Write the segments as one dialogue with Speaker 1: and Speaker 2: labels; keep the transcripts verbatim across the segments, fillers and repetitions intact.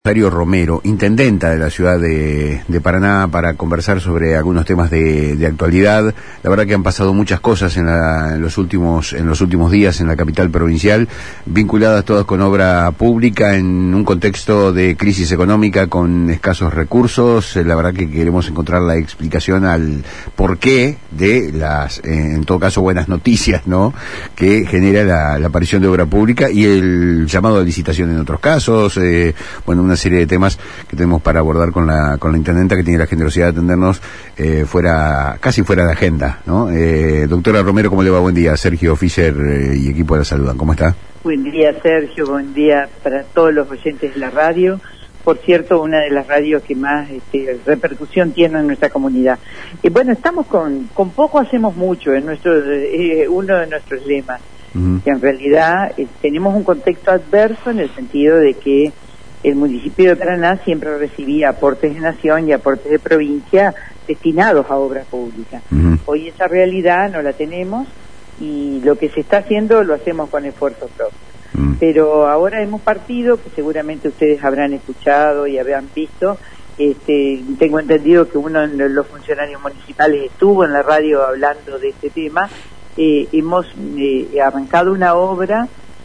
Speaker 1: Rosario Romero, intendenta de la ciudad de, de Paraná, para conversar sobre algunos temas de, de actualidad. La verdad que han pasado muchas cosas en, la, en los últimos en los últimos días en la capital provincial, vinculadas todas con obra pública, en un contexto de crisis económica con escasos recursos. La verdad que queremos encontrar la explicación al porqué de las, en todo caso, buenas noticias, ¿no?, que genera la, la aparición de obra pública y el llamado a licitación en otros casos. Eh, bueno, una serie de temas que tenemos para abordar con la con la intendenta, que tiene la generosidad de atendernos eh, fuera, casi fuera de agenda, ¿no? Eh, doctora Romero, ¿cómo le va? Buen día. Sergio Fischer eh, y equipo la saludan. ¿Cómo está?
Speaker 2: Buen día, Sergio. Buen día para todos los oyentes de la radio. Por cierto, una de las radios que más este, repercusión tiene en nuestra comunidad. Y bueno, estamos con con poco hacemos mucho, es nuestro eh, uno de nuestros lemas. Uh-huh. Que en realidad eh, tenemos un contexto adverso en el sentido de que el municipio de Paraná siempre recibía aportes de nación y aportes de provincia destinados a obra pública. Uh-huh. Hoy esa realidad no la tenemos y lo que se está haciendo lo hacemos con esfuerzo propio. Uh-huh. Pero ahora hemos partido, que seguramente ustedes habrán escuchado y habrán visto, este, tengo entendido que uno de los funcionarios municipales estuvo en la radio hablando de este tema. Eh, hemos eh, arrancado una obra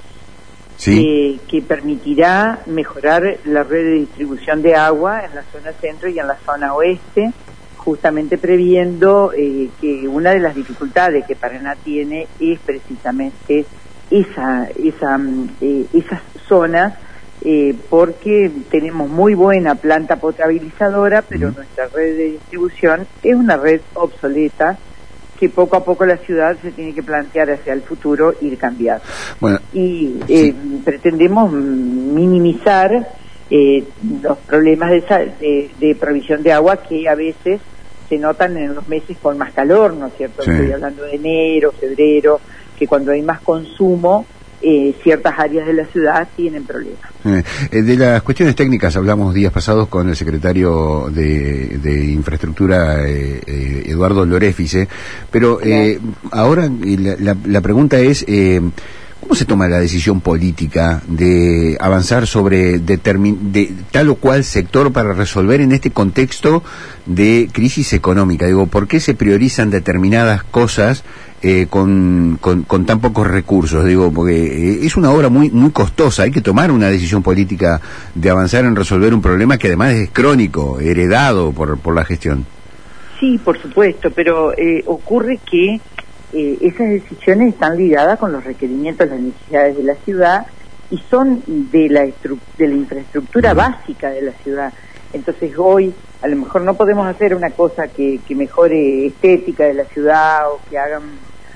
Speaker 2: Sí. Eh, que permitirá mejorar la red de distribución de agua en la zona centro y en la zona oeste, justamente previendo eh, que una de las dificultades que Paraná tiene es precisamente esa, esa, eh, esas zonas, eh, porque tenemos muy buena planta potabilizadora, pero uh-huh. nuestra red de distribución es una red obsoleta, que poco a poco la ciudad se tiene que plantear hacia el futuro ir cambiando. Bueno, y eh, sí. pretendemos minimizar eh, los problemas de, esa, de, de provisión de agua que a veces se notan en los meses con más calor, ¿no es cierto? Sí. Estoy hablando de enero, febrero, que cuando hay más consumo, Eh, ciertas áreas de la ciudad tienen problemas.
Speaker 1: Eh, de las cuestiones técnicas hablamos días pasados con el secretario de, de Infraestructura, eh, eh, Eduardo Loréfice, pero eh, ahora la, la, la pregunta es, eh, ¿cómo se toma la decisión política de avanzar sobre determin, de tal o cual sector para resolver en este contexto de crisis económica? Digo, ¿por qué se priorizan determinadas cosas Eh, con, con, con tan pocos recursos? Digo, porque eh, es una obra muy muy costosa, hay que tomar una decisión política de avanzar en resolver un problema que además es crónico, heredado por, por la gestión.
Speaker 2: Sí, por supuesto, pero eh, ocurre que eh, esas decisiones están ligadas con los requerimientos, las necesidades de la ciudad y son de la, de la infraestructura uh-huh. básica de la ciudad. Entonces hoy a lo mejor no podemos hacer una cosa que, que mejore estética de la ciudad o que hagan,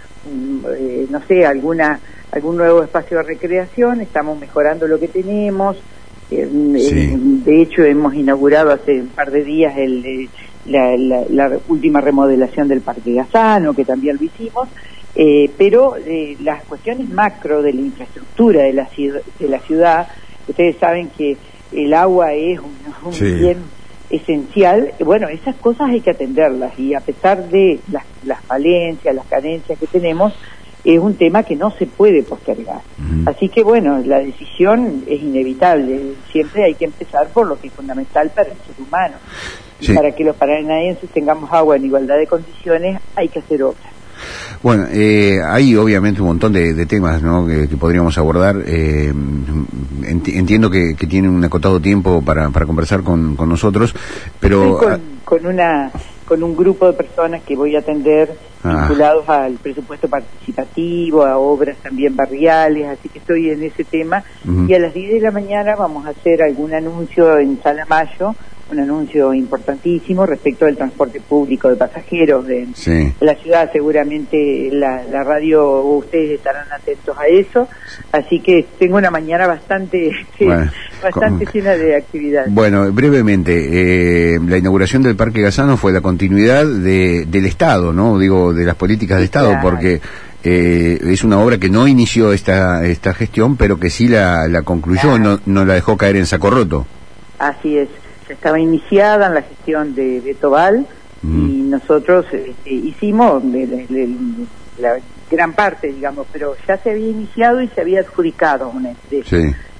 Speaker 2: eh, no sé, alguna algún nuevo espacio de recreación. Estamos mejorando lo que tenemos. Eh, sí. eh, de hecho, hemos inaugurado hace un par de días el, eh, la, la, la última remodelación del Parque Gazano, que también lo hicimos. Eh, pero eh, las cuestiones macro de la infraestructura de la, de la ciudad, ustedes saben que el agua es un, un sí. bien esencial. Bueno, esas cosas hay que atenderlas y a pesar de las, las falencias, las carencias que tenemos, es un tema que no se puede postergar. Uh-huh. Así que bueno, la decisión es inevitable. Siempre hay que empezar por lo que es fundamental para el ser humano. Sí. Y para que los paranaenses tengamos agua en igualdad de condiciones, hay que hacer obras.
Speaker 1: Bueno, eh, hay obviamente un montón de, de temas, ¿no?, que, que podríamos abordar. Eh, enti entiendo que, que tienen un acotado tiempo para, para conversar con, con nosotros, pero
Speaker 2: Estoy con, con una con un grupo de personas que voy a atender ah. vinculados al presupuesto participativo, a obras también barriales, así que estoy en ese tema. Uh-huh. Y a las diez de la mañana vamos a hacer algún anuncio en Sala Mayo, un anuncio importantísimo respecto del transporte público de pasajeros de, sí. de la ciudad. Seguramente la, la radio, ustedes estarán atentos a eso, así que tengo una mañana bastante bueno, bastante con, llena de actividades.
Speaker 1: Bueno, brevemente, eh, la inauguración del Parque Gazano fue la continuidad de, del Estado, ¿no? Digo, de las políticas de Estado, claro. porque eh, es una obra que no inició esta esta gestión, pero que sí la, la concluyó, claro. no, no la dejó caer en saco roto.
Speaker 2: Así es. Estaba iniciada en la gestión de, de Tobal mm. y nosotros este, hicimos de, de, de, la gran parte, digamos, pero ya se había iniciado y se había adjudicado una empresa. Sí.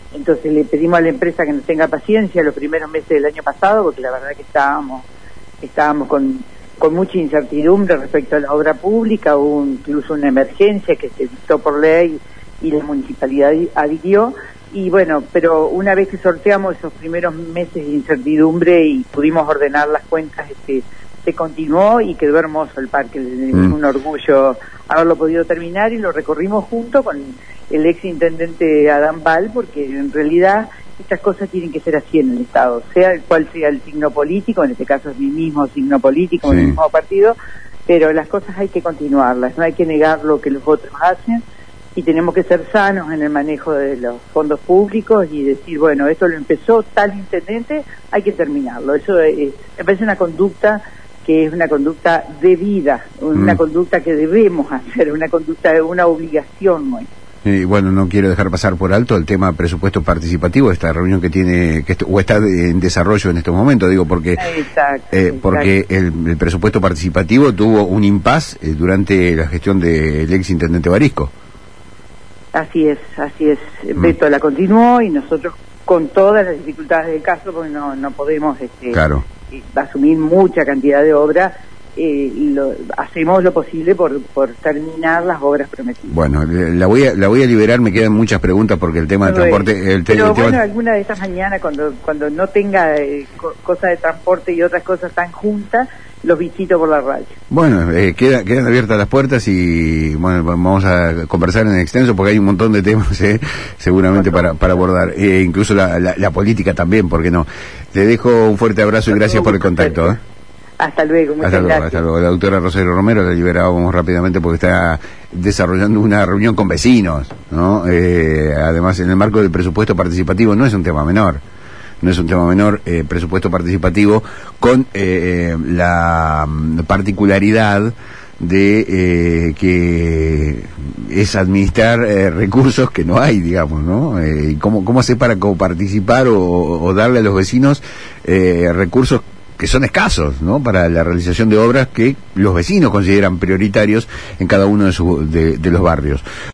Speaker 2: Entonces le pedimos a la empresa que nos tenga paciencia los primeros meses del año pasado, porque la verdad que estábamos, estábamos con, con mucha incertidumbre respecto a la obra pública, hubo incluso una emergencia que se dictó por ley y la municipalidad adhirió. Y bueno, pero una vez que sorteamos esos primeros meses de incertidumbre y pudimos ordenar las cuentas, este, se continuó y quedó hermoso el parque. Es mm. un orgullo haberlo podido terminar y lo recorrimos junto con el ex intendente Adán Val, porque en realidad estas cosas tienen que ser así en el Estado, sea el cual sea el signo político, en este caso es mi mismo signo político, sí. mi mismo partido, pero las cosas hay que continuarlas, no hay que negar lo que los otros hacen. Y tenemos que ser sanos en el manejo de los fondos públicos y decir, bueno, esto lo empezó tal intendente, hay que terminarlo. Eso es, me parece una conducta que es una conducta debida, una mm. conducta que debemos hacer, una conducta de una obligación nuestra.
Speaker 1: Y bueno, no quiero dejar pasar por alto el tema presupuesto participativo, esta reunión que tiene, que est o está de, en desarrollo en estos momentos, digo, porque
Speaker 2: exacto,
Speaker 1: eh,
Speaker 2: exacto.
Speaker 1: porque el, el presupuesto participativo tuvo un impas eh, durante la gestión del ex intendente Barisco.
Speaker 2: Así es, así es. Mm. Beto la continuó y nosotros con todas las dificultades del caso, porque no no podemos este,
Speaker 1: claro.
Speaker 2: eh, asumir mucha cantidad de obra, eh, lo, hacemos lo posible por por terminar las obras prometidas.
Speaker 1: Bueno, la voy a la voy a liberar, me quedan muchas preguntas porque el tema del
Speaker 2: no
Speaker 1: transporte... El te,
Speaker 2: Pero
Speaker 1: el tema...
Speaker 2: bueno, alguna de estas mañanas, cuando cuando no tenga eh, co cosas de transporte y otras cosas tan juntas, los visito por la radio.
Speaker 1: Bueno, eh, queda, quedan abiertas las puertas y bueno, vamos a conversar en extenso porque hay un montón de temas eh, seguramente para, para abordar, eh, incluso la, la, la política también, ¿por qué no? Te dejo un fuerte abrazo y gracias por el contacto. ¿eh?
Speaker 2: Hasta luego, muchas
Speaker 1: hasta luego,
Speaker 2: gracias.
Speaker 1: hasta luego. La doctora Rosario Romero la liberábamos rápidamente porque está desarrollando una reunión con vecinos, ¿no? Eh, además, en el marco del presupuesto participativo no es un tema menor. No es un tema menor, eh, presupuesto participativo con eh, la particularidad de eh, que es administrar eh, recursos que no hay, digamos, ¿no? Eh, ¿cómo, ¿Cómo hacer para coparticipar o, o darle a los vecinos eh, recursos que son escasos, ¿no? Para la realización de obras que los vecinos consideran prioritarios en cada uno de, su, de, de los barrios.